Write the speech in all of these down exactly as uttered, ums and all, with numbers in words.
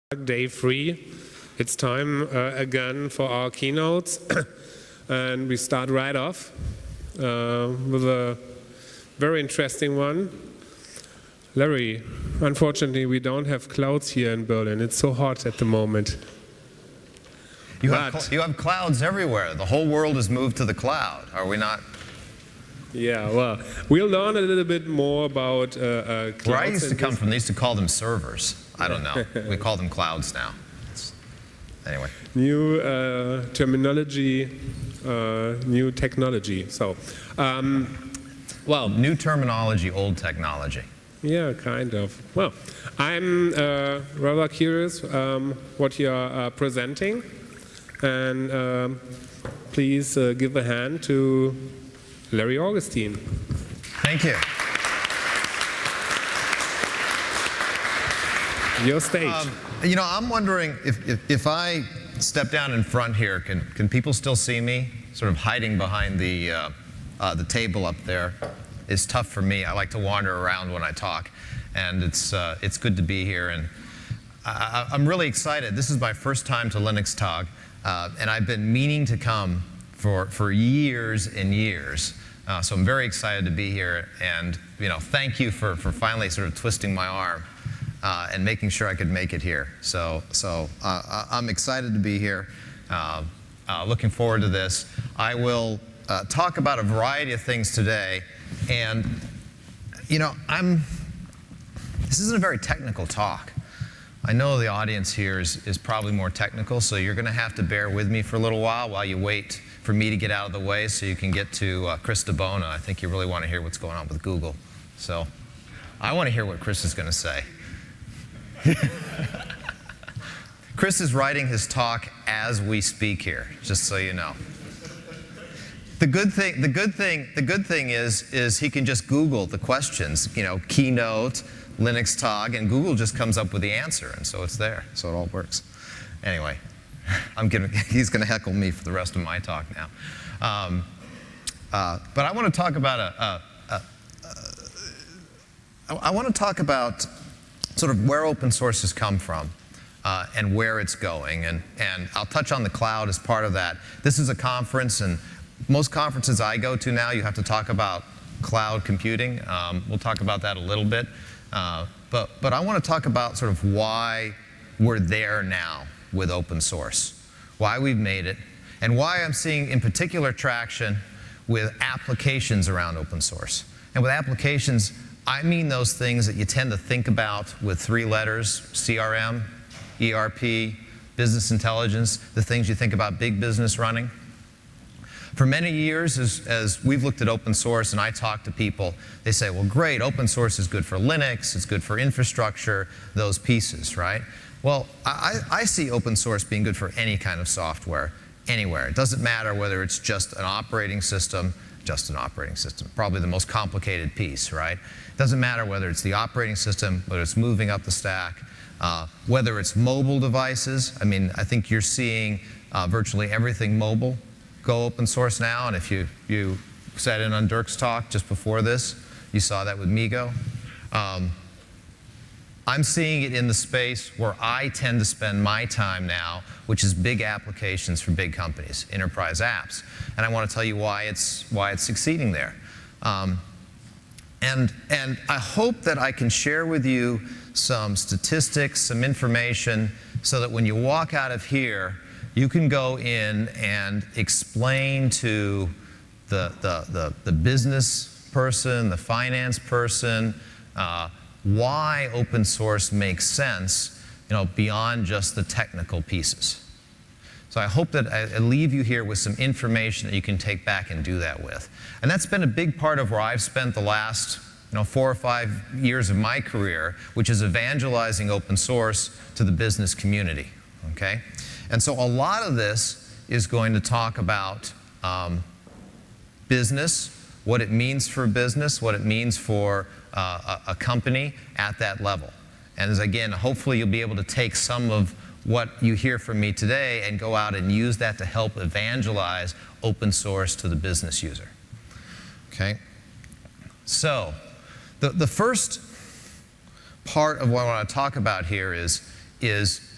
Day three. It's time uh, again for our keynotes, and we start right off uh, with a very interesting one. Larry, unfortunately we don't have clouds here in Berlin. It's so hot at the moment. You have, you have clouds everywhere. The whole world has moved to the cloud, are we not? Yeah, well, we'll learn a little bit more about uh, uh, clouds. Where I used to come from, they used to call them servers. I don't know. We call them clouds now. It's, anyway. New uh, terminology, uh, new technology. So, um, well, new terminology, old technology. Yeah, kind of. Well, I'm uh, rather curious um, what you're uh, presenting, and um, please uh, give a hand to Larry Augustin. Thank you. Your stage. Um, you know, I'm wondering if, if, if I step down in front here, can, can people still see me? Sort of hiding behind the, uh, uh, the table up there is tough for me. I like to wander around when I talk, and it's, uh, it's good to be here. And I, I'm really excited. This is my first time to LinuxTag, uh, and I've been meaning to come for, for years and years. Uh, so I'm very excited to be here, and you know, thank you for, for finally sort of twisting my arm uh, and making sure I could make it here. So, so uh, I'm excited to be here. Uh, uh, looking forward to this. I will uh, talk about a variety of things today, and you know, I'm. This isn't a very technical talk. I know the audience here is, is probably more technical, so you're going to have to bear with me for a little while while you wait for me to get out of the way so you can get to uh, Chris DiBona. I think you really want to hear what's going on with Google. So I want to hear what Chris is going to say. Chris is writing his talk as we speak here, just so you know. The good thing, the good thing, the good thing is, is he can just Google the questions, you know, keynote, LinuxTag, and Google just comes up with the answer, and so it's there. So it all works. Anyway, I'm gonna, he's going to heckle me for the rest of my talk now. Um, uh, but I want to talk about a, a, a, a I want to talk about sort of where open source has come from uh, and where it's going, and and I'll touch on the cloud as part of that. This is a conference, and most conferences I go to now, you have to talk about cloud computing. Um, we'll talk about that a little bit. Uh, but, but I want to talk about sort of why we're there now with open source, why we've made it, and why I'm seeing in particular traction with applications around open source. And with applications, I mean those things that you tend to think about with three letters: C R M, E R P, business intelligence, the things you think about big business running. For many years, as, as we've looked at open source and I talk to people, they say, well, great, open source is good for Linux, it's good for infrastructure, those pieces, right? Well, I, I see open source being good for any kind of software, anywhere. It doesn't matter whether it's just an operating system, just an operating system, probably the most complicated piece, right? It doesn't matter whether it's the operating system, whether it's moving up the stack, uh, whether it's mobile devices. I mean, I think you're seeing uh, virtually everything mobile go open source now, and if you, you sat in on Dirk's talk just before this, you saw that with MeeGo. Um, I'm seeing it in the space where I tend to spend my time now, which is big applications for big companies, enterprise apps. And I want to tell you why it's, why it's succeeding there. Um, and, and I hope that I can share with you some statistics, some information, so that when you walk out of here, you can go in and explain to the, the, the, the business person, the finance person, uh, why open source makes sense, you know, beyond just the technical pieces. So I hope that I, I leave you here with some information that you can take back and do that with. And that's been a big part of where I've spent the last you know, four or five years of my career, which is evangelizing open source to the business community, okay? And so a lot of this is going to talk about um, business, what it means for business, what it means for uh, a, a company at that level. And as again, hopefully you'll be able to take some of what you hear from me today and go out and use that to help evangelize open source to the business user. Okay? So the, the first part of what I want to talk about here is, is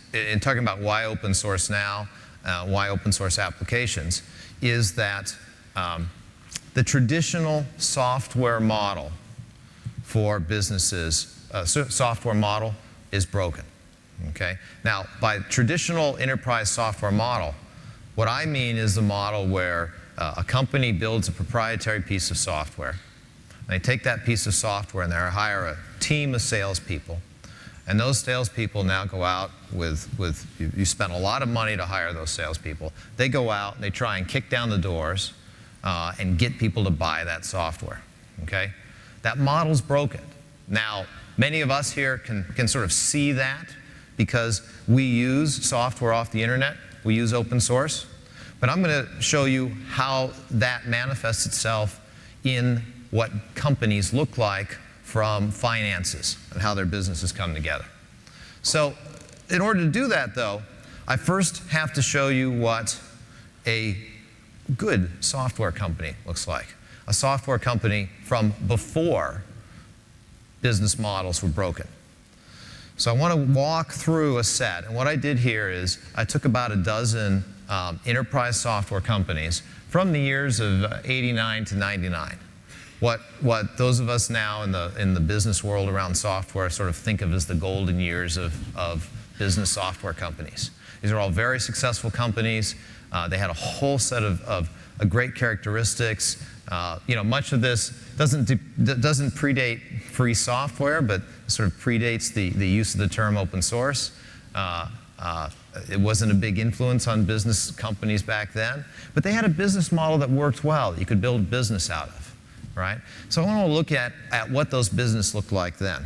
in talking about why open source now, uh, why open source applications, is that um, the traditional software model for businesses, uh, so software model is broken. Okay? Now, by traditional enterprise software model, what I mean is the model where uh, a company builds a proprietary piece of software. They take that piece of software and they hire a team of salespeople. And those salespeople now go out with, with you, you spent a lot of money to hire those salespeople. They go out and they try and kick down the doors uh, and get people to buy that software. Okay? That model's broken. Now, many of us here can, can sort of see that because we use software off the internet. We use open source. But I'm going to show you how that manifests itself in what companies look like from finances and how their businesses come together. So in order to do that, though, I first have to show you what a good software company looks like. A software company from before business models were broken. So I want to walk through a set. And what I did here is I took about a dozen um, enterprise software companies from the years of eighty-nine to ninety-nine. What, what those of us now in the, in the business world around software sort of think of as the golden years of, of business software companies. These are all very successful companies. Uh, they had a whole set of, of uh, great characteristics. Uh, you know, much of this doesn't, doesn't predate free software, but sort of predates the, the use of the term open source. Uh, uh, it wasn't a big influence on business companies back then, but they had a business model that worked well, that you could build business out of. Right? So I want to look at, at what those businesses looked like then.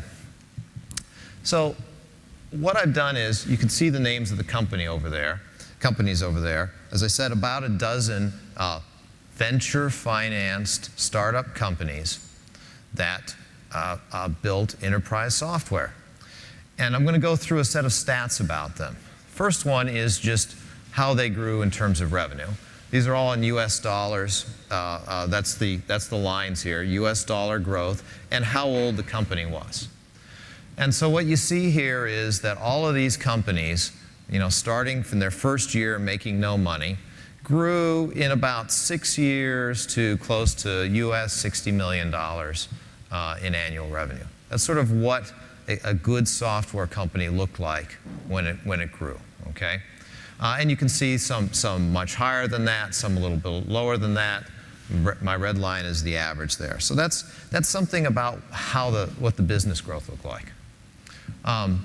So what I've done is, you can see the names of the company over there, companies over there. As I said, about a dozen uh, venture-financed startup companies that uh, uh, built enterprise software. And I'm going to go through a set of stats about them. First one is just how they grew in terms of revenue. These are all in U S dollars. Uh, uh, that's, the, that's the lines here, U S dollar growth, and how old the company was. And so what you see here is that all of these companies, you know, starting from their first year making no money, grew in about six years to close to U S sixty million dollars uh, in annual revenue. That's sort of what a, a good software company looked like when it, when it grew, okay? Uh, and you can see some, some much higher than that, some a little bit lower than that. My red line is the average there. So that's, that's something about how the, what the business growth looked like. Um,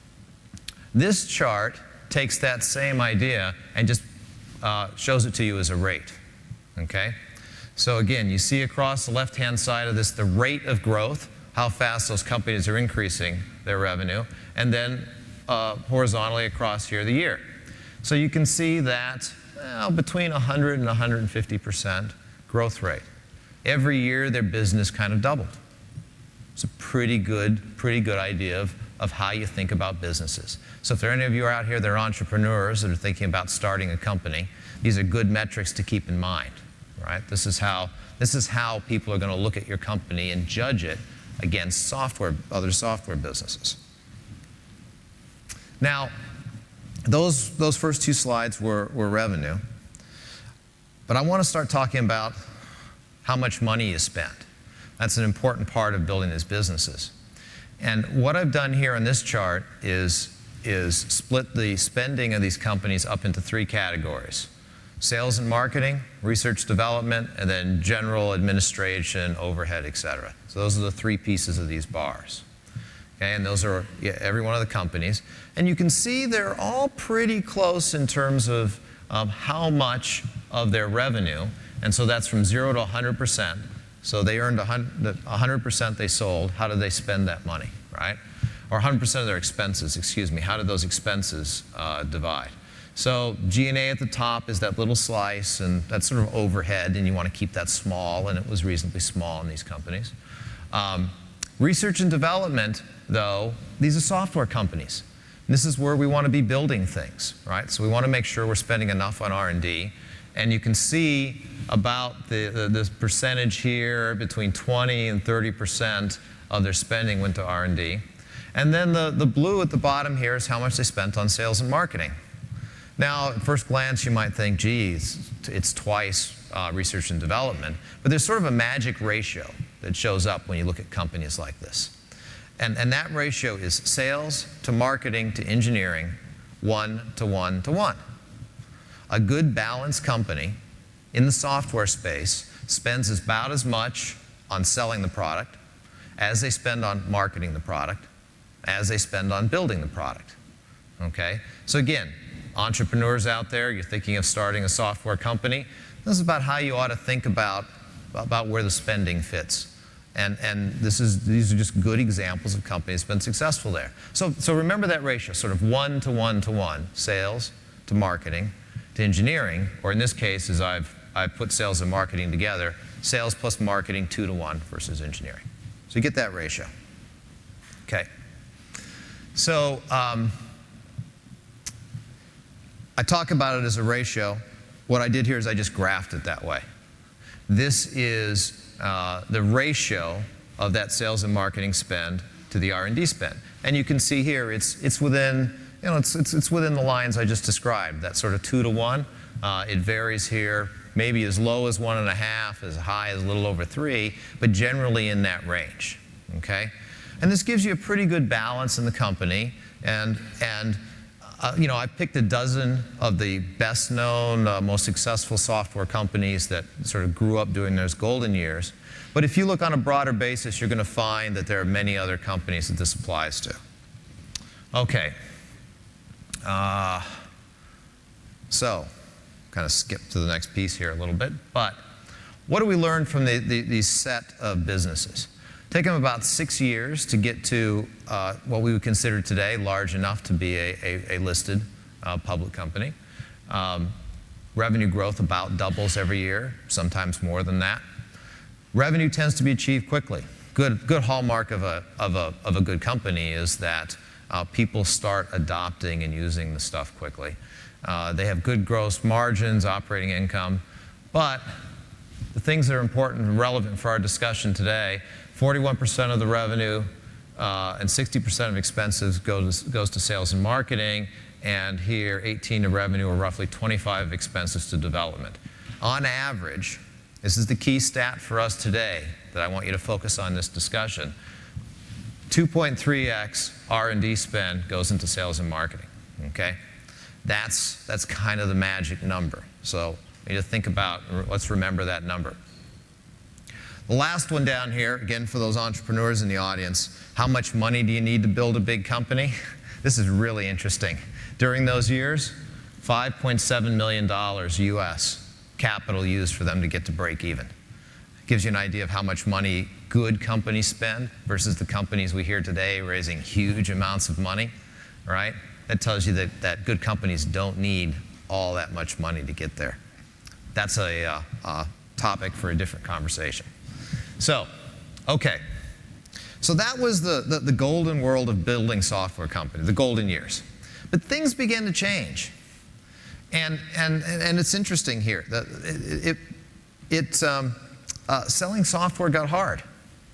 this chart takes that same idea and just uh, shows it to you as a rate. Okay? So again, you see across the left-hand side of this the rate of growth, how fast those companies are increasing their revenue, and then uh, horizontally across here the year. So you can see that well, between one hundred and one hundred fifty percent growth rate. Every year their business kind of doubled. It's a pretty good, pretty good idea of, of how you think about businesses. So if there are any of you out here that are entrepreneurs that are thinking about starting a company, these are good metrics to keep in mind. Right? This is how, this is how people are going to look at your company and judge it against software, other software businesses. Now, Those, those first two slides were, were revenue. But I want to start talking about how much money you spend. That's an important part of building these businesses. And what I've done here on this chart is, is split the spending of these companies up into three categories. Sales and marketing, research development, and then general administration, overhead, et cetera. So those are the three pieces of these bars. Okay, and those are yeah, every one of the companies. And you can see they're all pretty close in terms of um, how much of their revenue. And so that's from zero to one hundred percent. So they earned one hundred percent they sold. How did they spend that money, right? Or one hundred percent of their expenses, excuse me. How did those expenses uh, divide? So G and A at the top is that little slice, and that's sort of overhead, and you want to keep that small, and it was reasonably small in these companies. Um, research and development, though, these are software companies. And this is where we want to be building things, right? So we want to make sure we're spending enough on R and D. And you can see about the, the, this percentage here, between twenty and thirty percent of their spending went to R and D. And then the, the blue at the bottom here is how much they spent on sales and marketing. Now, at first glance, you might think, geez, it's twice uh, research and development. But there's sort of a magic ratio that shows up when you look at companies like this. And, and that ratio is sales to marketing to engineering, one to one to one. A good balanced company in the software space spends about as much on selling the product as they spend on marketing the product, as they spend on building the product. Okay? So again, entrepreneurs out there, you're thinking of starting a software company, this is about how you ought to think about, about where the spending fits. And, and this is, these are just good examples of companies that have been successful there. So, so remember that ratio, sort of one to one to one, sales to marketing to engineering, or in this case, as I've, I've put sales and marketing together, sales plus marketing two to one versus engineering. So you get that ratio. Okay. So um, I talk about it as a ratio. What I did here is I just graphed it that way. This is uh, the ratio of that sales and marketing spend to the R and D spend. And you can see here it's, it's, within, you know, it's, it's, it's within the lines I just described, that sort of two to one. Uh, it varies here, maybe as low as one and a half, as high as a little over three, but generally in that range. Okay? And this gives you a pretty good balance in the company. And, and uh, you know, I picked a dozen of the best known, uh, most successful software companies that sort of grew up during those golden years. But if you look on a broader basis, you're going to find that there are many other companies that this applies to. Okay. Uh, so, kind of skip to the next piece here a little bit. But what do we learn from the, the, these set of businesses? Take them about six years to get to uh, what we would consider today large enough to be a, a, a listed uh, public company. Um, revenue growth about doubles every year, sometimes more than that. Revenue tends to be achieved quickly. Good, good hallmark of a, of, a, of a good company is that uh, people start adopting and using the stuff quickly. Uh, they have good gross margins, operating income, but the things that are important and relevant for our discussion today, forty-one percent of the revenue uh, and sixty percent of expenses goes, goes to sales and marketing, and here eighteen to revenue, or roughly twenty-five of expenses to development. On average, this is the key stat for us today that I want you to focus on in this discussion, two point three x R and D spend goes into sales and marketing. Okay? That's, that's kind of the magic number. So we need to think about, let's remember that number. The last one down here, again for those entrepreneurs in the audience, how much money do you need to build a big company? This is really interesting. During those years, five point seven million dollars U S capital used for them to get to break even. It gives you an idea of how much money good companies spend versus the companies we hear today raising huge amounts of money, right? That tells you that, that good companies don't need all that much money to get there. That's a uh, uh, topic for a different conversation. So, okay. So that was the, the, the golden world of building software companies, the golden years. But things began to change. And, and, and it's interesting here. That it, it, it, um, uh, selling software got hard.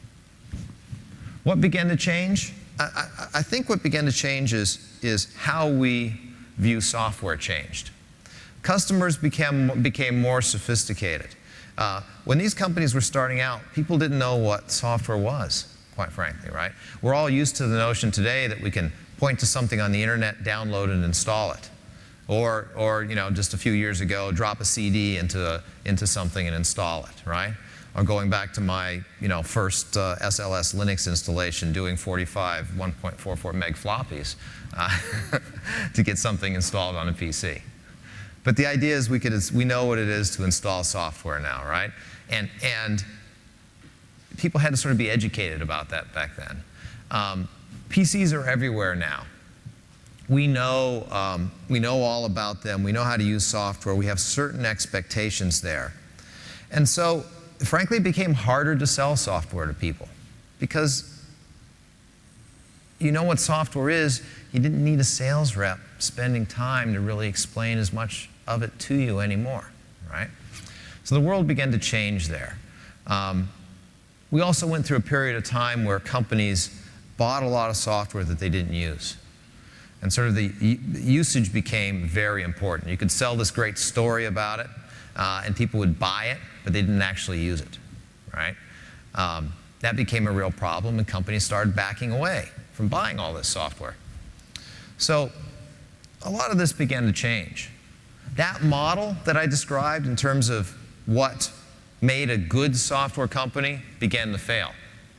What began to change? I, I, I think what began to change is, is how we view software changed. Customers became, became more sophisticated. Uh, when these companies were starting out, people didn't know what software was, quite frankly, right? We're all used to the notion today that we can point to something on the internet, download it, and install it. Or, or you know, just a few years ago, drop a C D into, a, into something and install it, right? Or going back to my you know, first uh, S L S Linux installation, doing forty-five one point four four meg floppies uh, to get something installed on a P C. But the idea is we, could, we know what it is to install software now, right? And, and people had to sort of be educated about that back then. Um, P Cs are everywhere now. We know, um, we know all about them. We know how to use software. We have certain expectations there. And so, frankly, it became harder to sell software to people because you know what software is. You didn't need a sales rep spending time to really explain as much of it to you anymore, right? So the world began to change there. Um, we also went through a period of time where companies bought a lot of software that they didn't use. And sort of the usage became very important. You could sell this great story about it, uh, and people would buy it, but they didn't actually use it, right? Um, that became a real problem, and companies started backing away from buying all this software. So a lot of this began to change. That model that I described in terms of what made a good software company began to fail.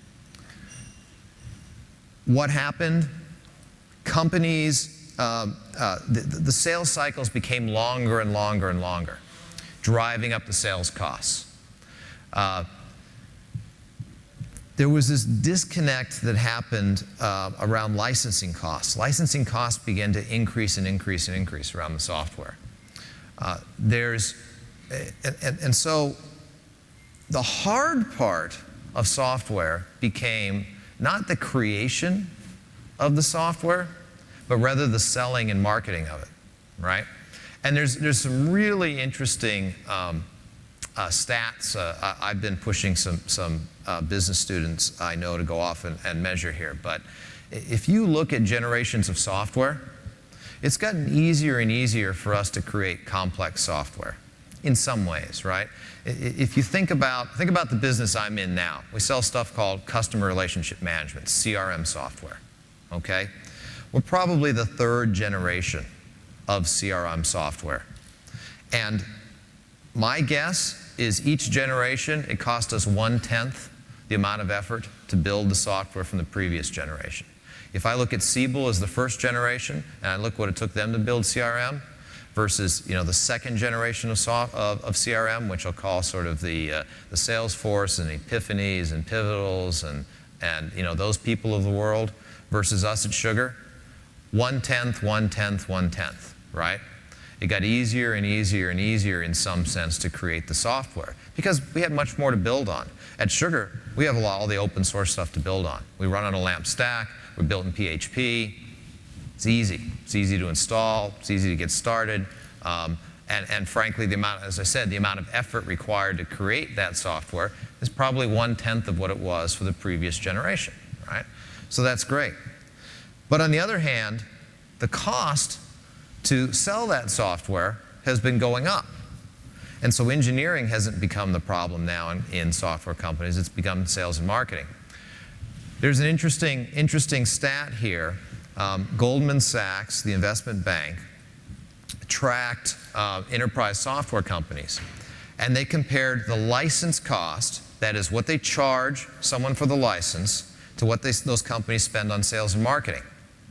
What happened? Companies, um, uh, the, the sales cycles became longer and longer and longer, driving up the sales costs. Uh, there was this disconnect that happened uh, around licensing costs. Licensing costs began to increase and increase and increase around the software. Uh, there's, and, and, and so the hard part of software became not the creation of the software, but rather the selling and marketing of it, right? And there's, there's some really interesting um, uh, stats. Uh, I, I've been pushing some, some uh, business students I know to go off and, and measure here. But if you look at generations of software, it's gotten easier and easier for us to create complex software in some ways, right? If you think about, think about the business I'm in now. We sell stuff called customer relationship management, C R M software, okay? We're probably the third generation of C R M software. And my guess is each generation, it cost us one-tenth the amount of effort to build the software from the previous generation. If I look at Siebel as the first generation, and I look what it took them to build C R M, versus you know, the second generation of, soft, of, of C R M, which I'll call sort of the, uh, the Salesforce and Epiphanies and Pivotals and, and you know, those people of the world, versus us at Sugar, one-tenth, one-tenth, one-tenth, right? It got easier and easier and easier in some sense to create the software because we had much more to build on. At Sugar, we have a lot, all the open source stuff to build on. We run on a LAMP stack, we're built in P H P. It's easy. It's easy to install. It's easy to get started. Um, and, and frankly, the amount, as I said, the amount of effort required to create that software is probably one-tenth of what it was for the previous generation, right? So that's great. But on the other hand, the cost to sell that software has been going up. And so engineering hasn't become the problem now in, in software companies. It's become sales and marketing. There's an interesting, interesting stat here. Um, Goldman Sachs, the investment bank, tracked uh, enterprise software companies. And they compared the license cost, that is what they charge someone for the license, to what they, those companies spend on sales and marketing.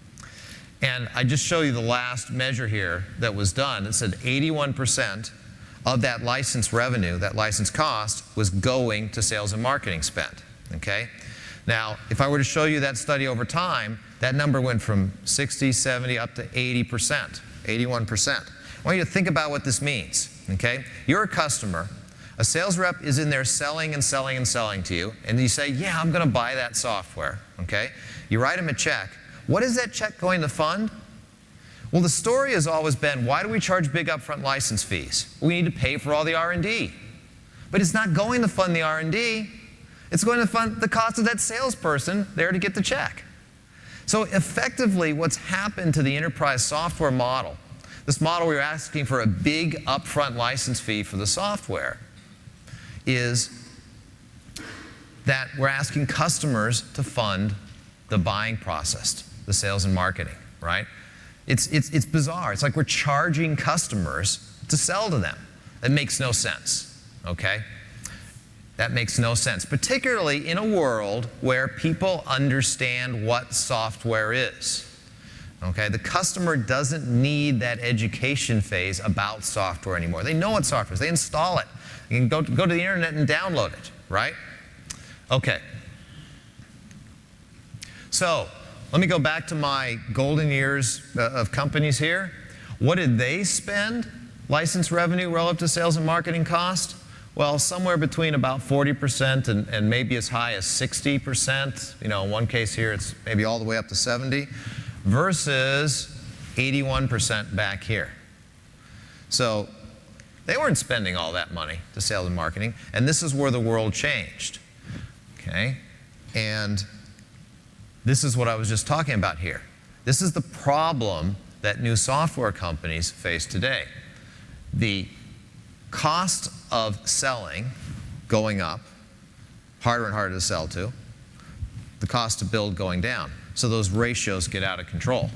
And I just show you the last measure here that was done. It said eighty-one percent of that license revenue, that license cost, was going to sales and marketing spend, okay? Now, if I were to show you that study over time, that number went from sixty, seventy, up to eighty percent, eighty-one percent. I want you to think about what this means, okay? You're a customer. A sales rep is in there selling and selling and selling to you, and you say, yeah, I'm going to buy that software, okay? You write him a check. What is that check going to fund? Well, the story has always been, why do we charge big upfront license fees? We need to pay for all the R and D. But it's not going to fund the R and D. It's going to fund the cost of that salesperson there to get the check. So effectively, what's happened to the enterprise software model, this model where you're asking for a big upfront license fee for the software, is that we're asking customers to fund the buying process, the sales and marketing, right? It's, it's, it's bizarre. It's like we're charging customers to sell to them. That makes no sense, okay? That makes no sense, particularly in a world where people understand what software is. Okay, the customer doesn't need that education phase about software anymore. They know what software is. They install it. You can go to, go to the internet and download it, right? Okay. So let me go back to my golden years uh, of companies here. What did they spend license revenue relative to sales and marketing cost? Well, somewhere between about forty percent and, and maybe as high as sixty percent. You know, in one case here, it's maybe all the way up to seventy, versus eighty-one percent back here. So they weren't spending all that money to sales and marketing, and this is where the world changed. Okay? And this is what I was just talking about here. This is the problem that new software companies face today. The cost of selling going up, harder and harder to sell to, the cost to build going down. So those ratios get out of control.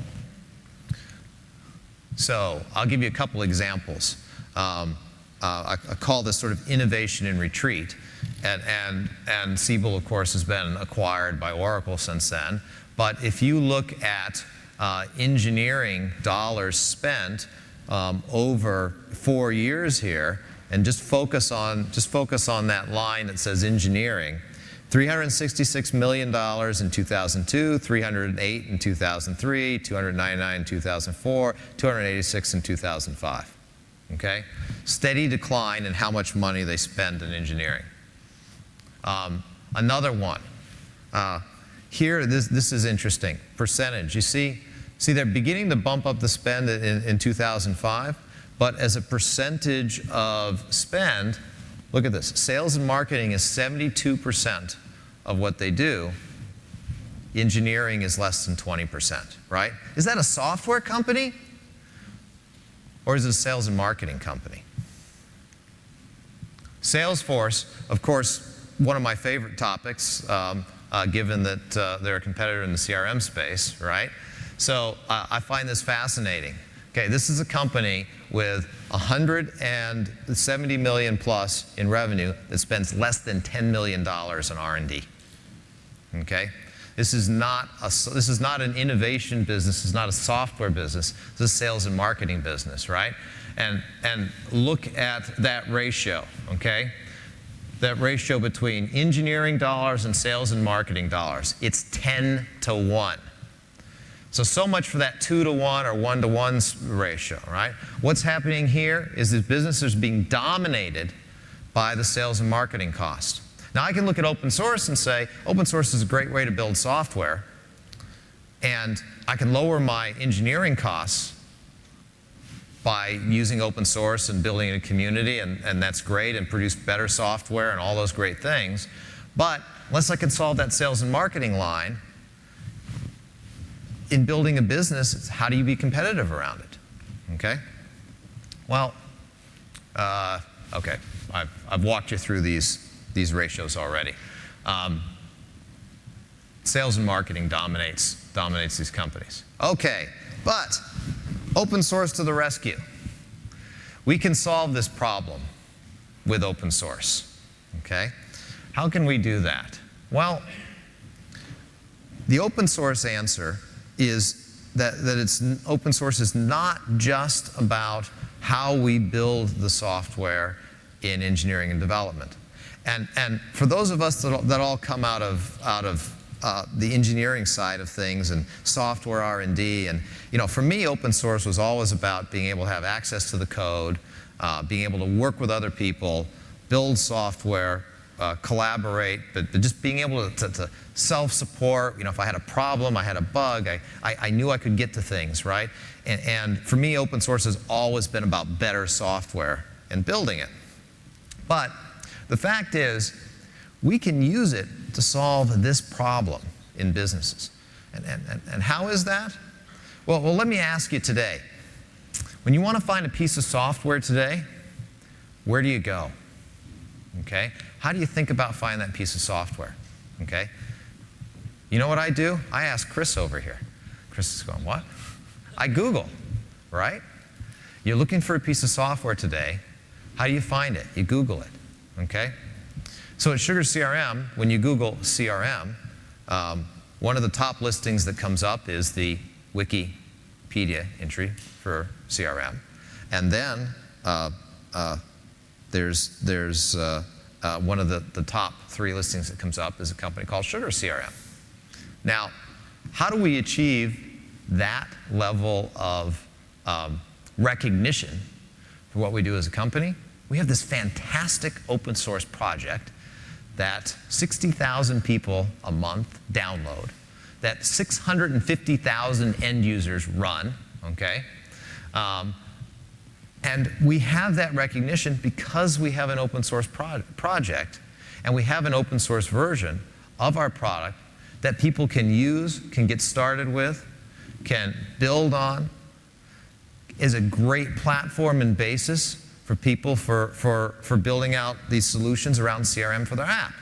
So I'll give you a couple examples. Um, uh, I, I call this sort of innovation in retreat. And, and, and Siebel, of course, has been acquired by Oracle since then. But if you look at uh, engineering dollars spent um, over four years here, and just focus on just focus on that line that says engineering, three hundred sixty-six million dollars in two thousand two, three hundred eight in two thousand three, two hundred ninety-nine in two thousand four, two hundred eighty-six in two thousand five. Okay? Steady decline in how much money they spend in engineering. Um, another one. Uh, here, this, this is interesting. Percentage. You see, see, they're beginning to bump up the spend in, in two thousand five, but as a percentage of spend, look at this. Sales and marketing is seventy-two percent of what they do. Engineering is less than twenty percent, right? Is that a software company? Or is it a sales and marketing company? Salesforce, of course, one of my favorite topics, um, uh, given that uh, they're a competitor in the C R M space, right? So uh, I find this fascinating. Okay, this is a company with one hundred seventy million plus in revenue that spends less than ten million dollars on R and D. Okay, this is not a this is not an innovation business. This is not a software business. This is a sales and marketing business, right? And and look at that ratio. Okay, that ratio between engineering dollars and sales and marketing dollars. It's ten to one. So, so much for that two to one or one to one ratio, right? What's happening here is this business is being dominated by the sales and marketing cost. Now, I can look at open source and say, open source is a great way to build software, and I can lower my engineering costs by using open source and building a community, and, and that's great, and produce better software and all those great things. But unless I can solve that sales and marketing line, in building a business, it's how do you be competitive around it? Okay? Well, uh, okay, I've, I've walked you through these, these ratios already. Um, sales and marketing dominates, dominates these companies. Okay, but open source to the rescue. We can solve this problem with open source. Okay? How can we do that? Well, the open source answer is that, that it's open source is not just about how we build the software in engineering and development. And, and for those of us that all, that all come out of, out of uh, the engineering side of things and software R and D, and you know, for me, open source was always about being able to have access to the code, uh, being able to work with other people, build software, Uh, collaborate, but, but just being able to, to, to self-support. You know, if I had a problem, I had a bug, I, I, I knew I could get to things, right? And, and for me, open source has always been about better software and building it. But the fact is, we can use it to solve this problem in businesses. And, and, and, and how is that? Well, well, let me ask you today. When you want to find a piece of software today, where do you go? Okay? How do you think about finding that piece of software? Okay? You know what I do? I ask Chris over here. Chris is going, what? I Google, right? You're looking for a piece of software today. How do you find it? You Google it. Okay? So at Sugar C R M, when you Google C R M, um, one of the top listings that comes up is the Wikipedia entry for C R M. And then uh, uh, There's, there's uh, uh, one of the, the top three listings that comes up is a company called Sugar C R M. Now, how do we achieve that level of um, recognition for what we do as a company? We have this fantastic open source project that sixty thousand people a month download, that six hundred fifty thousand end users run, okay? Um, And we have that recognition because we have an open source pro project, and we have an open source version of our product that people can use, can get started with, can build on, is a great platform and basis for people for, for, for building out these solutions around C R M for their app.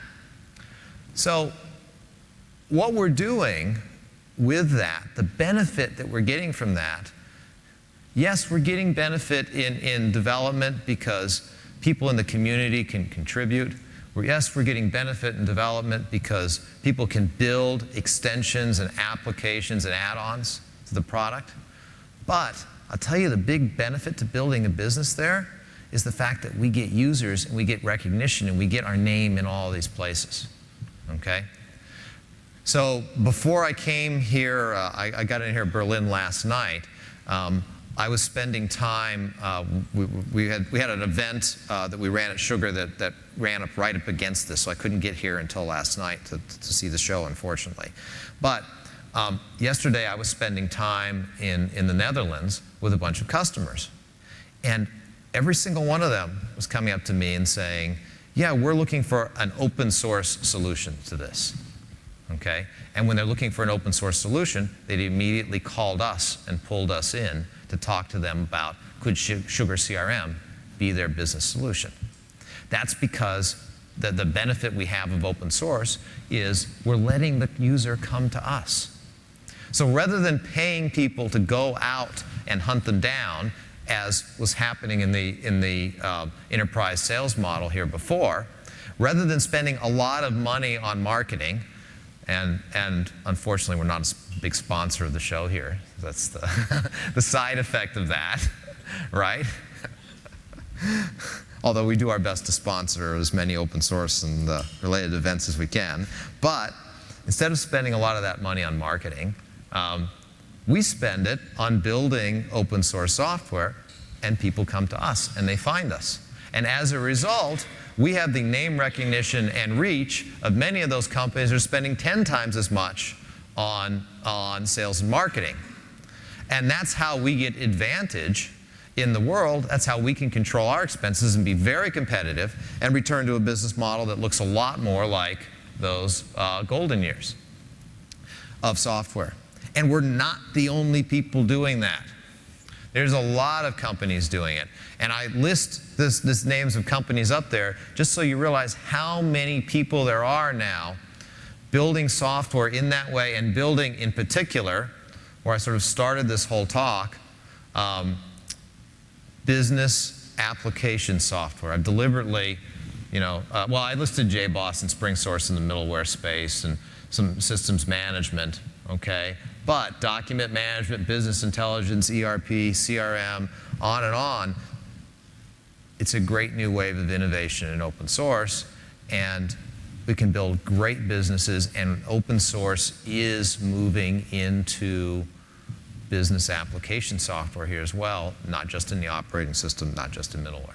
So what we're doing with that, the benefit that we're getting from that, yes, we're getting benefit in, in development because people in the community can contribute. We're, yes, we're getting benefit in development because people can build extensions and applications and add-ons to the product. But I'll tell you the big benefit to building a business there is the fact that we get users and we get recognition and we get our name in all these places. Okay? So before I came here, uh, I, I got in here in Berlin last night. Um, I was spending time, uh, we, we, had, we had an event uh, that we ran at Sugar that, that ran up right up against this, so I couldn't get here until last night to, to see the show, unfortunately. But um, yesterday I was spending time in, in the Netherlands with a bunch of customers. And every single one of them was coming up to me and saying, yeah, we're looking for an open source solution to this. Okay? And when they're looking for an open source solution, they immediately called us and pulled us in to talk to them about, could Sugar C R M be their business solution? That's because the, the benefit we have of open source is we're letting the user come to us. So rather than paying people to go out and hunt them down, as was happening in the, in the uh, enterprise sales model here before, rather than spending a lot of money on marketing, and, and unfortunately we're not a big sponsor of the show here, that's the, the side effect of that, right? Although we do our best to sponsor as many open source and uh, related events as we can. But instead of spending a lot of that money on marketing, um, we spend it on building open source software, and people come to us and they find us. And as a result, we have the name recognition and reach of many of those companies that are spending ten times as much on, on sales and marketing. And that's how we get advantage in the world. That's how we can control our expenses and be very competitive and return to a business model that looks a lot more like those uh, golden years of software. And we're not the only people doing that. There's a lot of companies doing it. And I list this, this names of companies up there just so you realize how many people there are now building software in that way, and building in particular, where I sort of started this whole talk, um, business application software. I've deliberately, you know, uh, well, I listed J BOSS and SpringSource in the middleware space and some systems management, okay? But document management, business intelligence, E R P, C R M, on and on, it's a great new wave of innovation in open source, and we can build great businesses, and open source is moving into business application software here as well, not just in the operating system, not just in middleware.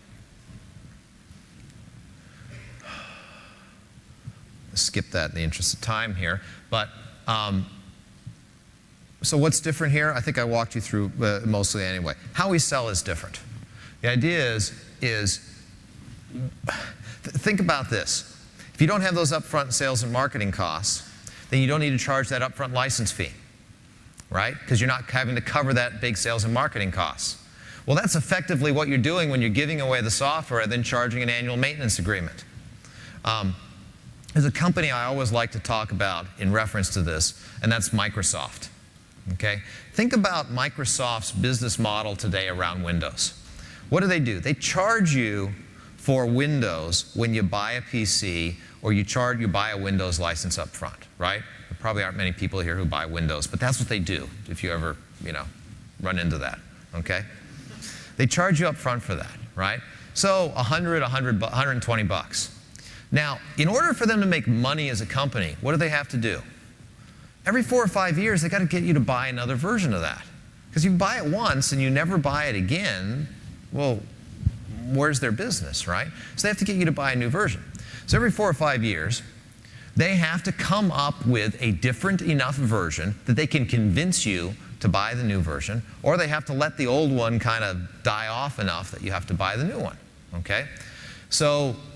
Skip that in the interest of time here, but um, so what's different here? I think I walked you through uh, mostly anyway. How we sell is different. The idea is, is th think about this. If you don't have those upfront sales and marketing costs, then you don't need to charge that upfront license fee, right? Because you're not having to cover that big sales and marketing costs. Well, that's effectively what you're doing when you're giving away the software and then charging an annual maintenance agreement. Um, there's a company I always like to talk about in reference to this, and that's Microsoft. Okay? Think about Microsoft's business model today around Windows. What do they do? They charge you for Windows when you buy a P C, or you charge you buy a Windows license up front, right? There probably aren't many people here who buy Windows, but that's what they do if you ever, you know, run into that, okay? They charge you up front for that, right? So a hundred, a hundred, one hundred twenty bucks. Now, in order for them to make money as a company, what do they have to do? Every four or five years, they got to get you to buy another version of that. Because you buy it once and you never buy it again, well, where's their business, right? So they have to get you to buy a new version. So every four or five years, they have to come up with a different enough version that they can convince you to buy the new version, or they have to let the old one kind of die off enough that you have to buy the new one, okay? So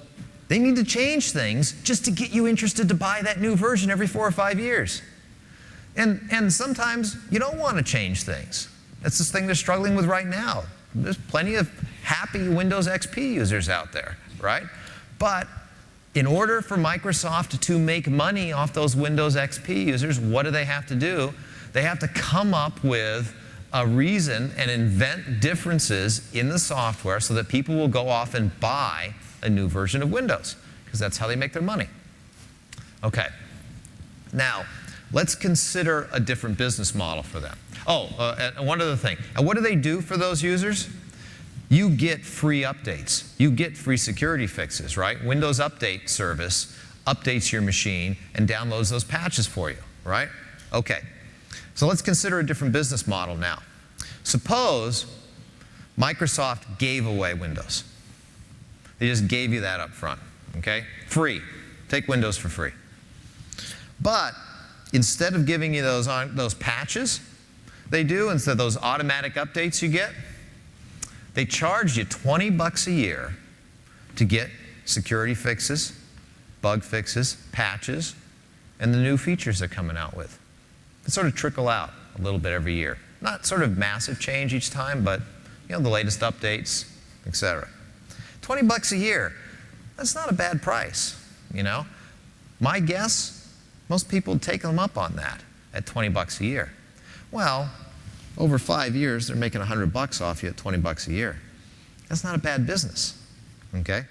They need to change things just to get you interested to buy that new version every four or five years. And, and sometimes you don't want to change things. That's this thing they're struggling with right now. There's plenty of happy Windows X P users out there, right? But in order for Microsoft to make money off those Windows X P users, what do they have to do? They have to come up with a reason and invent differences in the software so that people will go off and buy a new version of Windows, because that's how they make their money. Okay. Now, let's consider a different business model for them. Oh, uh, and one other thing. And what do they do for those users? You get free updates. You get free security fixes, right? Windows Update service updates your machine and downloads those patches for you, right? Okay. So let's consider a different business model now. Suppose Microsoft gave away Windows. They just gave you that up front, okay? Free. Take Windows for free. But instead of giving you those, on, those patches, they do, instead of those automatic updates you get, they charge you twenty bucks a year to get security fixes, bug fixes, patches, and the new features they're coming out with. They sort of trickle out a little bit every year. Not sort of massive change each time, but you know, the latest updates, et cetera. twenty bucks a year, that's not a bad price, you know? My guess, most people would take them up on that at twenty bucks a year. Well, over five years, they're making one hundred bucks off you at twenty bucks a year. That's not a bad business, okay?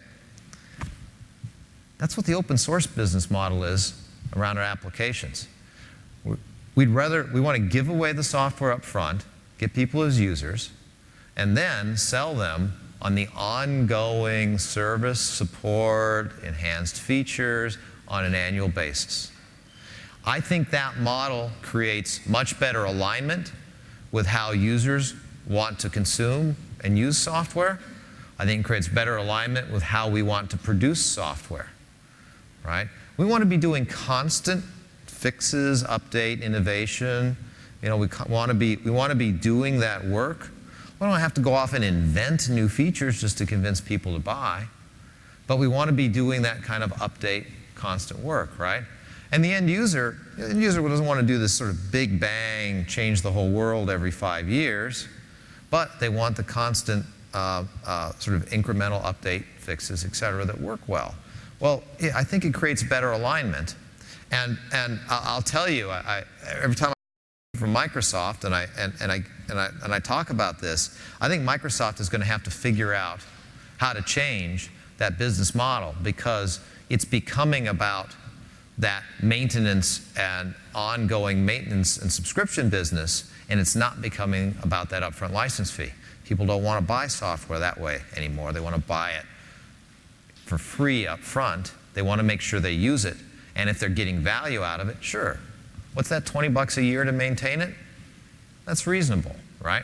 That's what the open source business model is around our applications. We'd rather, we want to give away the software up front, get people as users, and then sell them on the ongoing service, support, enhanced features on an annual basis. I think that model creates much better alignment with how users want to consume and use software. I think it creates better alignment with how we want to produce software, right? We want to be doing constant fixes, update, innovation. You know, we want to be, we want to be doing that work. We don't have to go off and invent new features just to convince people to buy. But we want to be doing that kind of update, constant work, right? And the end user, the end user doesn't want to do this sort of big bang, change the whole world every five years. But they want the constant uh, uh, sort of incremental update, fixes, et cetera, that work well. Well, yeah, I think it creates better alignment. And, and I'll tell you, I, I, every time I from Microsoft and I, and, and, I, and, I, and I talk about this, I think Microsoft is going to have to figure out how to change that business model, because it's becoming about that maintenance and ongoing maintenance and subscription business, and it's not becoming about that upfront license fee. People don't want to buy software that way anymore. They want to buy it for free up front. They want to make sure they use it. And if they're getting value out of it, sure. What's that, twenty bucks a year to maintain it? That's reasonable, right?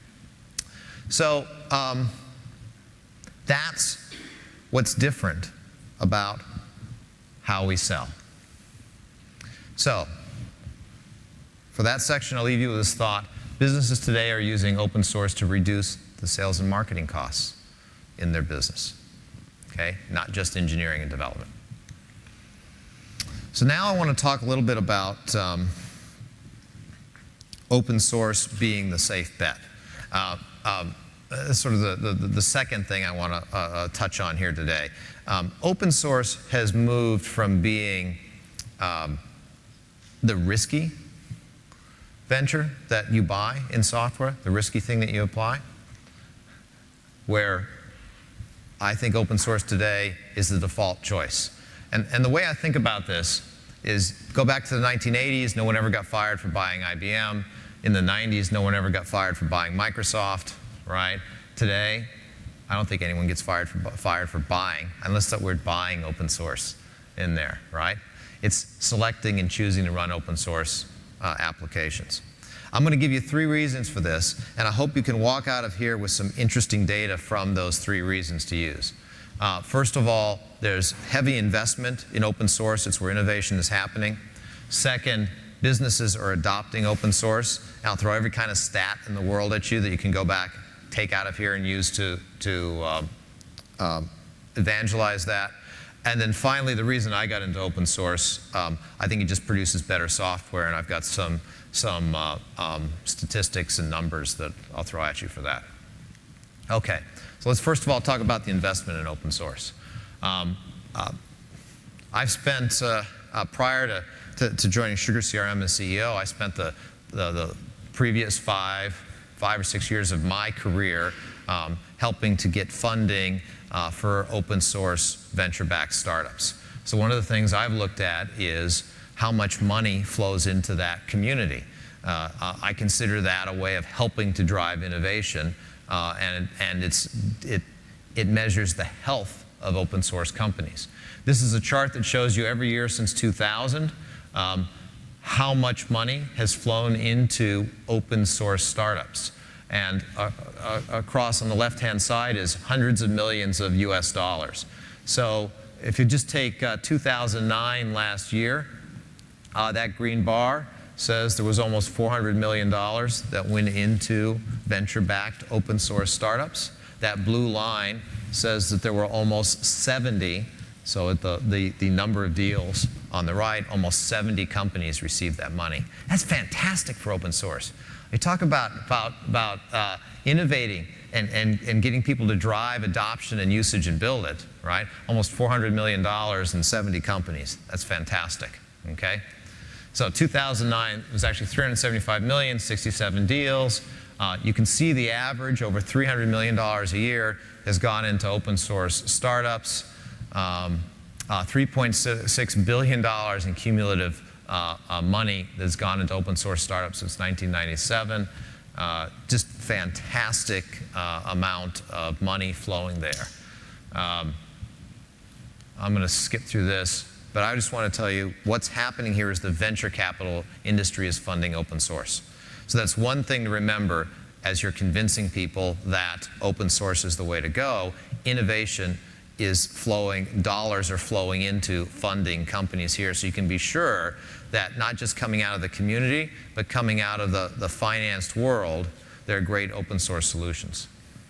So um, that's what's different about how we sell. So for that section, I'll leave you with this thought. Businesses today are using open source to reduce the sales and marketing costs in their business, okay? Not just engineering and development. So now I want to talk a little bit about um, open source being the safe bet. Uh, um, uh, sort of the, the, the second thing I want to uh, uh, touch on here today. Um, open source has moved from being um, the risky venture that you buy in software, the risky thing that you apply, where I think open source today is the default choice. And, and the way I think about this is, go back to the nineteen eighties, no one ever got fired for buying I B M. In the nineties, no one ever got fired for buying Microsoft, right? Today, I don't think anyone gets fired for, fired for buying, unless that word buying open source in there, right? It's selecting and choosing to run open source uh, applications. I'm going to give you three reasons for this, and I hope you can walk out of here with some interesting data from those three reasons to use. Uh, first of all, there's heavy investment in open source. It's where innovation is happening. Second, businesses are adopting open source. And I'll throw every kind of stat in the world at you that you can go back, take out of here and use to, to um, um, evangelize that. and then finally, the reason I got into open source, um, I think it just produces better software, and I've got some, some uh, um, statistics and numbers that I'll throw at you for that. Okay, so let's first of all talk about the investment in open source. Um, uh, I've spent, uh, uh, prior to, to, to joining SugarCRM as C E O, I spent the, the, the previous five, five or six years of my career um, helping to get funding uh, for open source venture-backed startups. So one of the things I've looked at is how much money flows into that community. Uh, uh, I consider that a way of helping to drive innovation, uh, and, and it's, it, it measures the health of open source companies. This is a chart that shows you every year since two thousand um, how much money has flown into open source startups. And uh, uh, across on the left-hand side is hundreds of millions of U S dollars. So if you just take uh, two thousand nine last year, uh, that green bar says there was almost four hundred million dollars that went into venture-backed open source startups. That blue line says that there were almost seventy, so at the, the, the number of deals on the right, almost seventy companies received that money. That's fantastic for open source. You talk about, about, about uh, innovating and, and, and getting people to drive adoption and usage and build it, right? Almost four hundred million dollars in seventy companies. That's fantastic, okay? So two thousand nine was actually three hundred seventy-five million, sixty-seven deals. Uh, you can see the average, over three hundred million dollars a year, has gone into open source startups. Um, uh, three point six billion dollars in cumulative Uh, uh, money that's gone into open source startups since nineteen ninety-seven. Uh, just fantastic uh, amount of money flowing there. Um, I'm going to skip through this, but I just want to tell you what's happening here is the venture capital industry is funding open source. So that's one thing to remember as you're convincing people that open source is the way to go. Innovation is flowing, dollars are flowing into funding companies here, so you can be sure that not just coming out of the community, but coming out of the, the financed world, there are great open source solutions.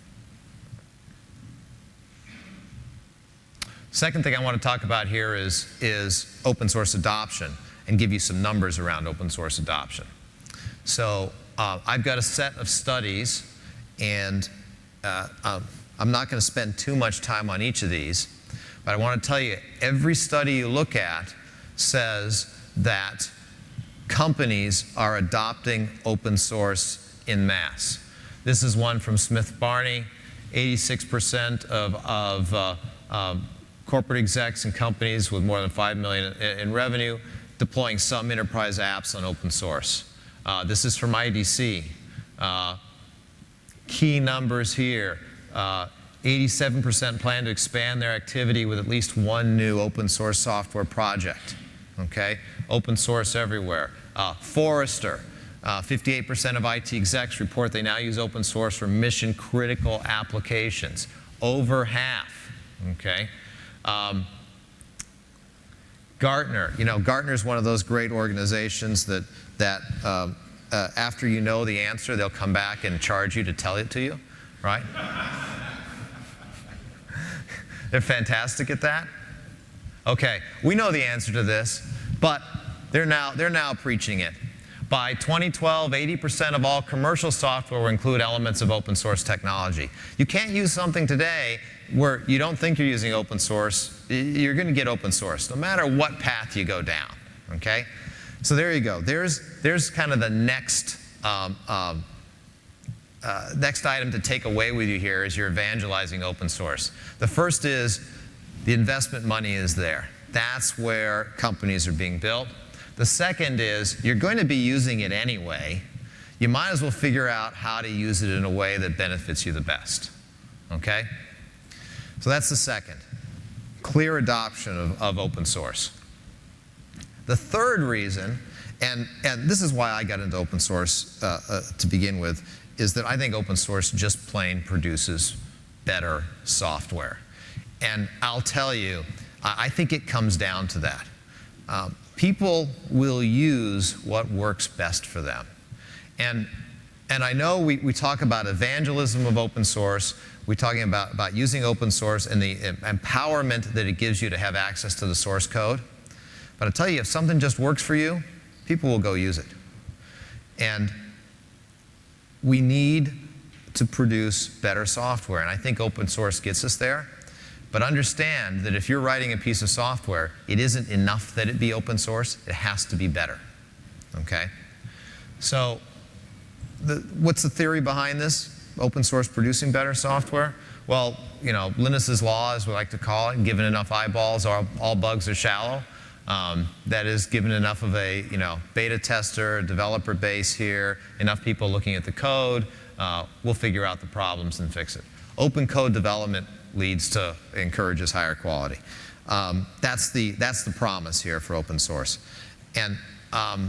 Second thing I want to talk about here is, is open source adoption and give you some numbers around open source adoption. So uh, I've got a set of studies, and uh, um, I'm not going to spend too much time on each of these, but I want to tell you, every study you look at says that companies are adopting open source in mass. This is one from Smith Barney. eighty-six percent of, of uh, uh, corporate execs and companies with more than five million in, in revenue deploying some enterprise apps on open source. Uh, this is from I D C. Uh, key numbers here. Uh, eighty-seven percent plan to expand their activity with at least one new open source software project. Okay? Open source everywhere. Uh, Forrester, uh, fifty-eight percent of I T execs report they now use open source for mission critical applications. Over half. Okay? Um, Gartner, you know, Gartner is one of those great organizations that, that um, uh, after you know the answer, they'll come back and charge you to tell it to you, right? They're fantastic at that. Okay, we know the answer to this, but they're now, they're now preaching it. By twenty twelve, eighty percent of all commercial software will include elements of open source technology. You can't use something today where you don't think you're using open source. You're going to get open source, no matter what path you go down. Okay? So there you go. There's, there's kind of the next, um, um, uh, next item to take away with you here as you're evangelizing open source. The first is the investment money is there. That's where companies are being built. The second is you're going to be using it anyway. You might as well figure out how to use it in a way that benefits you the best. Okay? So that's the second. Clear adoption of, of open source. The third reason, and, and this is why I got into open source uh, uh, to begin with, is that I think open source just plain produces better software. And I'll tell you, I, I think it comes down to that. Um, people will use what works best for them. And, and I know we, we talk about evangelism of open source. We're talking about, about using open source and the empowerment that it gives you to have access to the source code. But I tell you, if something just works for you, people will go use it. And we need to produce better software, and I think open source gets us there. But understand that if you're writing a piece of software, it isn't enough that it be open source. It has to be better. Okay? So the, what's the theory behind this? Open source producing better software? Well, you know, Linus's law, as we like to call it, given enough eyeballs, all, all bugs are shallow. Um, that is, given enough of a you know, beta tester, developer base here, enough people looking at the code, uh, we'll figure out the problems and fix it. Open code development leads to, encourages higher quality. Um, that's, the, that's the promise here for open source. And um,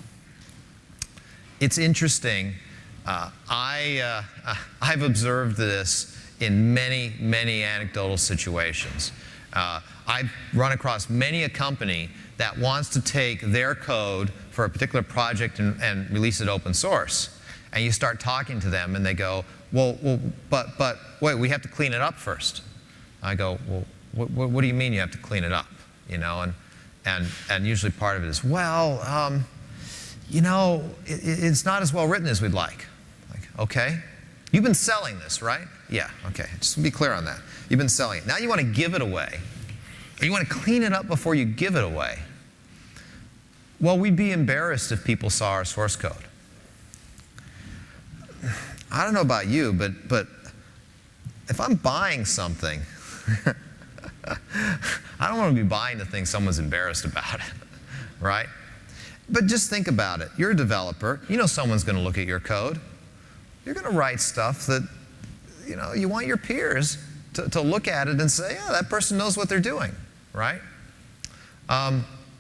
it's interesting. Uh, I, uh, I've observed this in many, many anecdotal situations. Uh, I've run across many a company that wants to take their code for a particular project and, and release it open source. And you start talking to them and they go, well, well but, but wait, we have to clean it up first. I go, well, what, what do you mean you have to clean it up? You know, and, and, and usually part of it is, well, um, you know, it, it's not as well written as we'd like. Like, okay. You've been selling this, right? Yeah, okay. Just to be clear on that. You've been selling it. Now you want to give it away. Or you want to clean it up before you give it away. Well, we'd be embarrassed if people saw our source code. I don't know about you, but, but if I'm buying something, I don't want to be buying the thing someone's embarrassed about, right? But just think about it. You're a developer. You know someone's going to look at your code. You're going to write stuff that, you know, you want your peers to, to look at it and say, yeah, that person knows what they're doing, right? Um,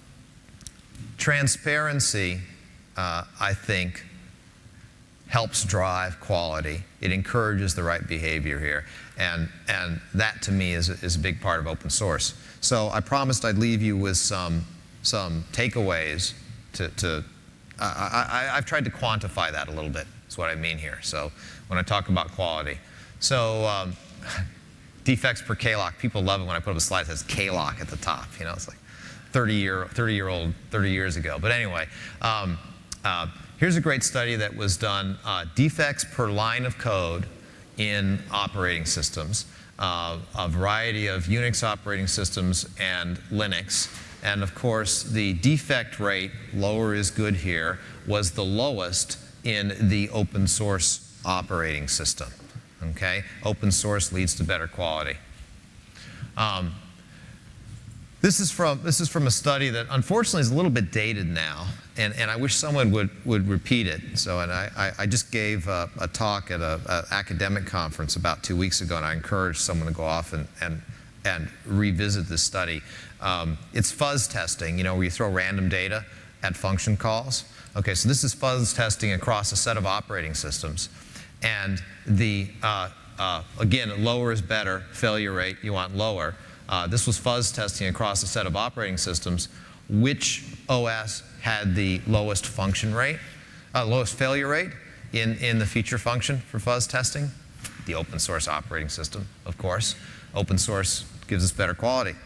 transparency, uh, I think, helps drive quality. It encourages the right behavior here. And, and that, to me, is, is a big part of open source. So I promised I'd leave you with some, some takeaways to, to I, I, I've tried to quantify that a little bit, is what I mean here. So when I talk about quality. So um, defects per K loc, people love it when I put up a slide that says K loc at the top. You know, it's like thirty year, thirty year old, thirty years ago. But anyway, um, uh, here's a great study that was done, uh, defects per line of code in operating systems, uh, a variety of Unix operating systems and Linux. And of course, the defect rate, lower is good here, was the lowest in the open source operating system. Okay? Open source leads to better quality. Um, This is from this is from a study that unfortunately is a little bit dated now, and, and I wish someone would would repeat it. So, and I, I, I just gave a, a talk at an academic conference about two weeks ago, and I encouraged someone to go off and and and revisit this study. Um, it's fuzz testing, you know, where you throw random data at function calls. Okay, so this is fuzz testing across a set of operating systems, and the uh, uh, again, lower is better. Failure rate, you want lower. Uh, this was fuzz testing across a set of operating systems. Which O S had the lowest function rate, uh, lowest failure rate in, in the feature function for fuzz testing? The open source operating system, of course. Open source gives us better quality.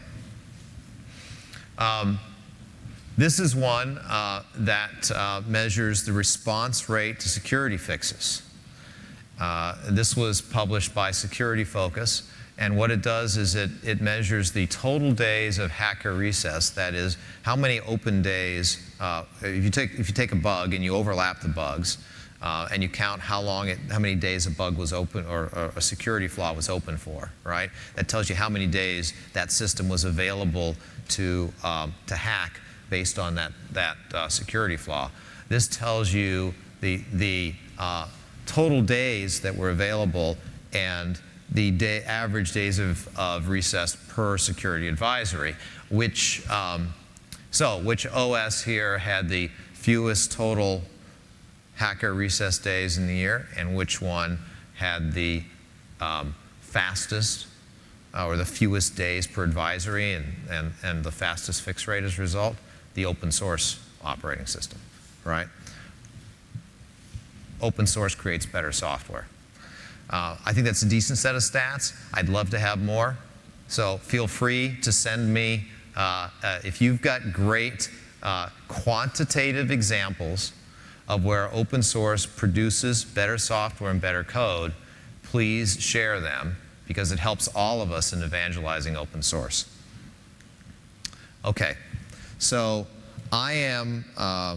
Um, this is one uh, that uh, measures the response rate to security fixes. Uh, this was published by Security Focus. And what it does is it, it measures the total days of hacker recess. That is, how many open days, uh, if, you take, if you take a bug and you overlap the bugs, uh, and you count how long, it, how many days a bug was open, or, or a security flaw was open for, right? That tells you how many days that system was available to, um, to hack based on that, that uh, security flaw. This tells you the, the uh, total days that were available and the day, average days of, of recess per security advisory, which, um, so which O S here had the fewest total hacker recess days in the year, and which one had the um, fastest uh, or the fewest days per advisory and, and, and the fastest fix rate as a result? The open source operating system, right? open source creates better software. Uh, I think that's a decent set of stats. I'd love to have more. So feel free to send me, uh, uh, if you've got great uh, quantitative examples of where open source produces better software and better code, please share them, because it helps all of us in evangelizing open source. Okay, so I am uh,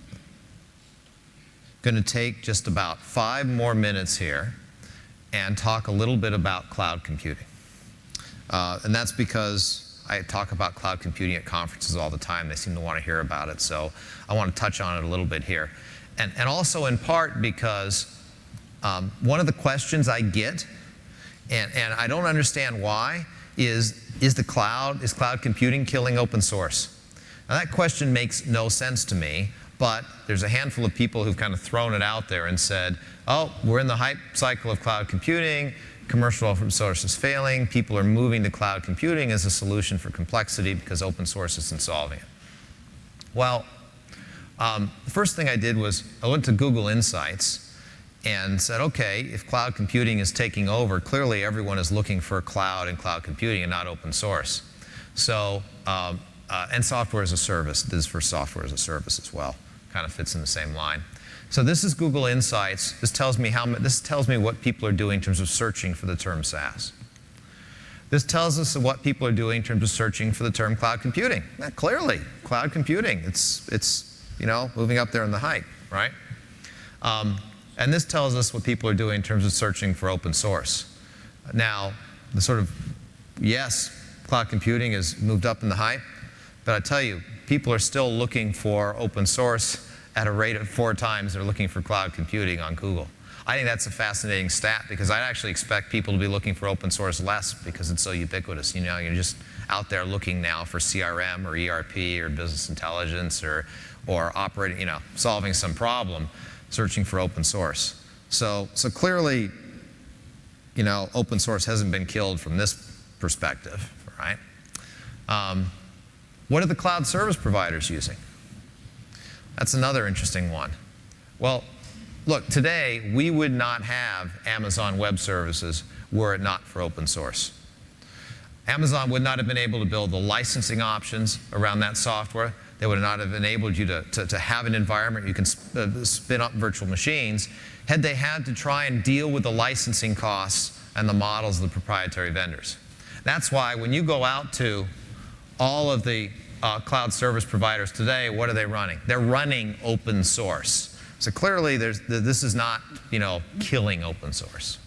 going to take just about five more minutes here and talk a little bit about cloud computing. Uh, and that's because I talk about cloud computing at conferences all the time. They seem to want to hear about it, so I want to touch on it a little bit here. And, and also in part because um, one of the questions I get, and, and I don't understand why, is, is the cloud, is cloud computing killing open source? Now that question makes no sense to me, but there's a handful of people who've kind of thrown it out there and said, oh, we're in the hype cycle of cloud computing, commercial open source is failing, people are moving to cloud computing as a solution for complexity because open source isn't solving it. Well, um, the first thing I did was I went to Google Insights and said, okay, if cloud computing is taking over, clearly everyone is looking for cloud and cloud computing and not open source. So, um, uh, and software as a service, this is for software as a service as well, kind of fits in the same line. So this is Google Insights. This tells me how this tells me what people are doing in terms of searching for the term SaaS. This tells us what people are doing in terms of searching for the term cloud computing. Now, clearly, cloud computing, it's it's you know moving up there in the hype, right? Um, and this tells us what people are doing in terms of searching for open source. Now, the sort of yes, cloud computing has moved up in the hype, but I tell you, people are still looking for open source at a rate of four times they're looking for cloud computing on Google. I think that's a fascinating stat, because I'd actually expect people to be looking for open source less because it's so ubiquitous. You know, you're just out there looking now for C R M or E R P or business intelligence or, or operating, you know, solving some problem, searching for open source. So, so clearly, you know, open source hasn't been killed from this perspective, right? Um, what are the cloud service providers using? That's another interesting one. Well, look, today we would not have Amazon Web Services were it not for open source. Amazon would not have been able to build the licensing options around that software. They would not have enabled you to, to, to have an environment you can sp uh, spin up virtual machines had they had to try and deal with the licensing costs and the models of the proprietary vendors. That's why when you go out to all of the Uh, cloud service providers today, what are they running? They're running open source. So clearly, there's, this is not, you know, killing open source.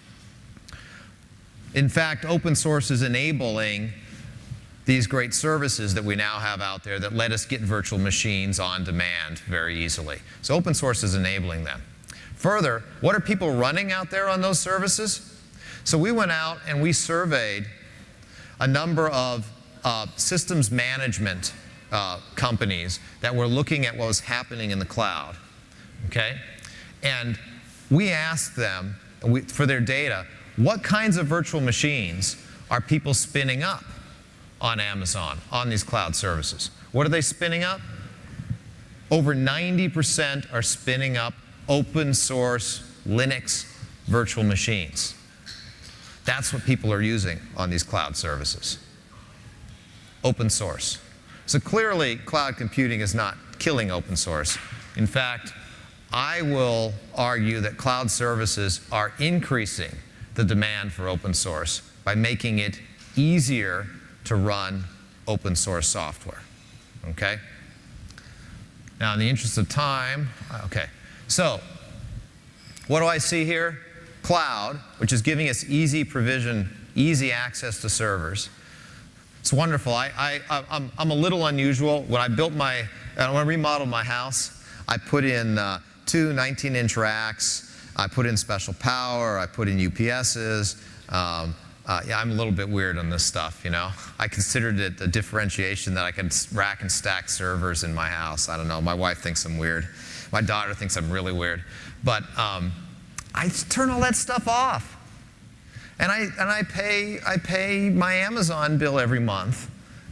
In fact, open source is enabling these great services that we now have out there that let us get virtual machines on demand very easily. So open source is enabling them. Further, what are people running out there on those services? So we went out and we surveyed a number of Uh, systems management uh, companies that were looking at what was happening in the cloud, okay? And we asked them, we, for their data, what kinds of virtual machines are people spinning up on Amazon, on these cloud services? What are they spinning up? Over ninety percent are spinning up open source Linux virtual machines. That's what people are using on these cloud services. Open source. So clearly, cloud computing is not killing open source. In fact, I will argue that cloud services are increasing the demand for open source by making it easier to run open source software. Okay? Now, in the interest of time, okay. So, what do I see here? Cloud, which is giving us easy provision, easy access to servers. It's wonderful. I, I, I'm, I'm a little unusual. When I built my, when I remodeled my house, I put in uh, two nineteen inch racks. I put in special power. I put in U P Ss. Um, uh, yeah, I'm a little bit weird on this stuff, you know. I considered it a differentiation that I could rack and stack servers in my house. I don't know. My wife thinks I'm weird. My daughter thinks I'm really weird. But um, I turn all that stuff off. And I, and I, pay, I pay my Amazon bill every month,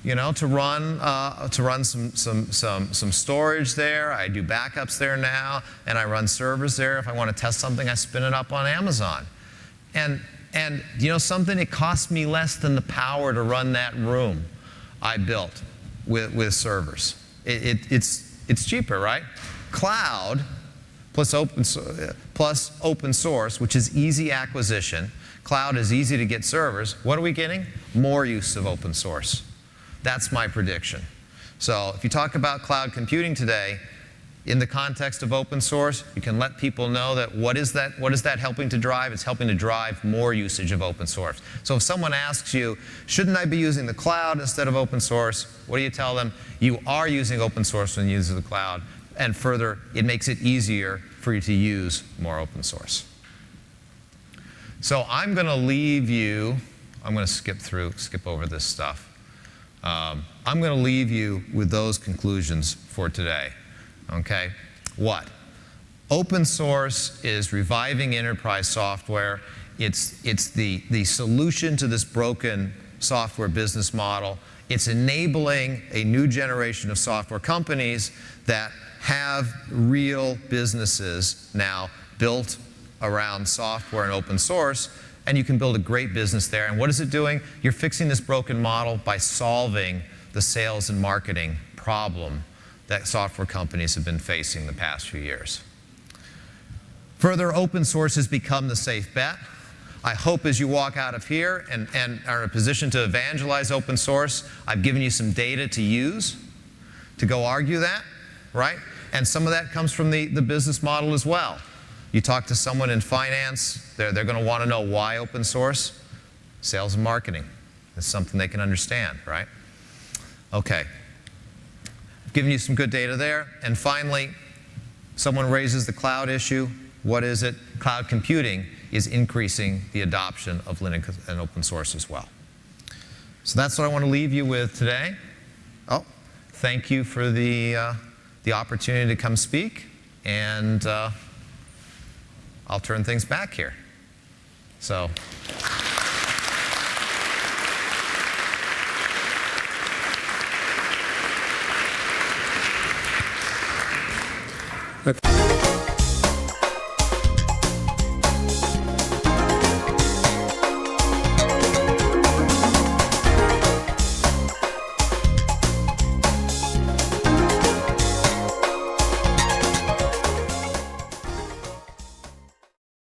you know, to run uh, to run some some some some storage there. I do backups there now, and I run servers there. If I want to test something, I spin it up on Amazon. And and you know something? It costs me less than the power to run that room I built with with servers. It, it, it's it's cheaper, right? Cloud plus open plus open source, which is easy acquisition. Cloud is easy to get servers. What are we getting? More use of open source. That's my prediction. So if you talk about cloud computing today, in the context of open source, you can let people know that what is that, what is that helping to drive? It's helping to drive more usage of open source. So if someone asks you, shouldn't I be using the cloud instead of open source? What do you tell them? You are using open source when you use the cloud. And further, it makes it easier for you to use more open source. So I'm going to leave you, I'm going to skip through, skip over this stuff. Um, I'm going to leave you with those conclusions for today. Okay? What? Open source is reviving enterprise software. It's, it's the, the solution to this broken software business model. It's enabling a new generation of software companies that have real businesses now built around software and open source, and you can build a great business there. And what is it doing? You're fixing this broken model by solving the sales and marketing problem that software companies have been facing the past few years. Further, open source has become the safe bet. I hope as you walk out of here and, and are in a position to evangelize open source, I've given you some data to use to go argue that, right? And some of that comes from the, the business model as well. You talk to someone in finance, they're, they're going to want to know why open source. Sales and marketing. It's something they can understand, right? Okay. I've given you some good data there. And finally, someone raises the cloud issue. What is it? Cloud computing is increasing the adoption of Linux and open source as well. So that's what I want to leave you with today. Oh, thank you for the, uh, the opportunity to come speak. And uh, I'll turn things back here. So.